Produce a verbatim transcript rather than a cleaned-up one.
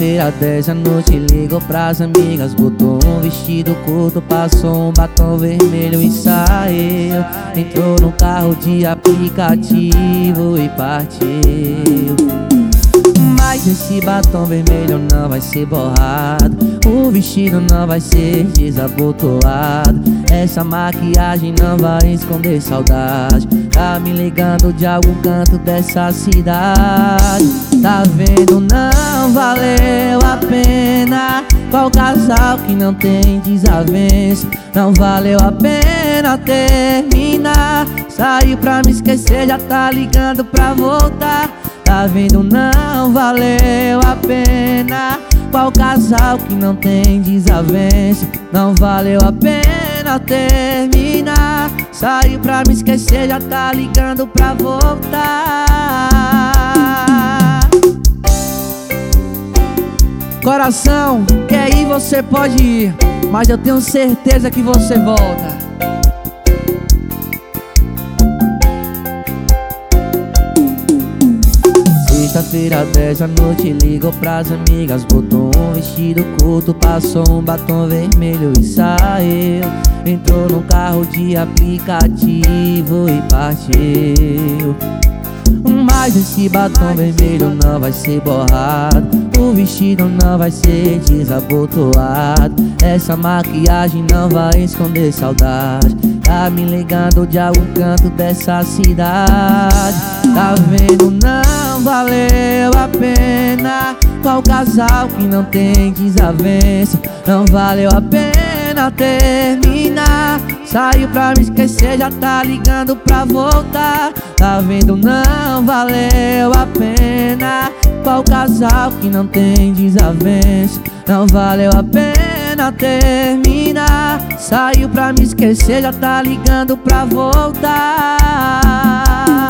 Sexta-feira, dez da noite, ligou pras amigas. Botou um vestido curto, passou um batom vermelho e saiu. Entrou no carro de aplicativo e partiu. Mas esse batom vermelho não vai ser borrado, o vestido não vai ser desabotoado, essa maquiagem não vai esconder saudade. Tá me ligando de algum canto dessa cidade. Tá vendo, não valeu a pena. Qual casal que não tem desavença? Não valeu a pena terminar. Saiu pra me esquecer, já tá ligando pra voltar. Tá vendo, não valeu a pena. Qual casal que não tem desavença? Não valeu a pena terminar. Saiu pra me esquecer, já tá ligando pra voltar. Coração, quer ir, você pode ir, mas eu tenho certeza que você volta. Sexta-feira, dez da noite, ligou pras amigas. Botou um vestido curto, passou um batom vermelho e saiu. Entrou no carro de aplicativo e partiu. Mas esse batom vermelho não vai ser borrado, o vestido não vai ser desabotoado, essa maquiagem não vai esconder saudade. Tá me ligando de algum canto dessa cidade. Tá vendo, não valeu a pena. Qual casal que não tem desavença? Não valeu a pena terminar. Saiu pra me esquecer, já tá ligando pra voltar. Tá vendo, não valeu a pena. Qual casal que não tem desavença? Não valeu a pena terminar. Saiu pra me esquecer, já tá ligando pra voltar.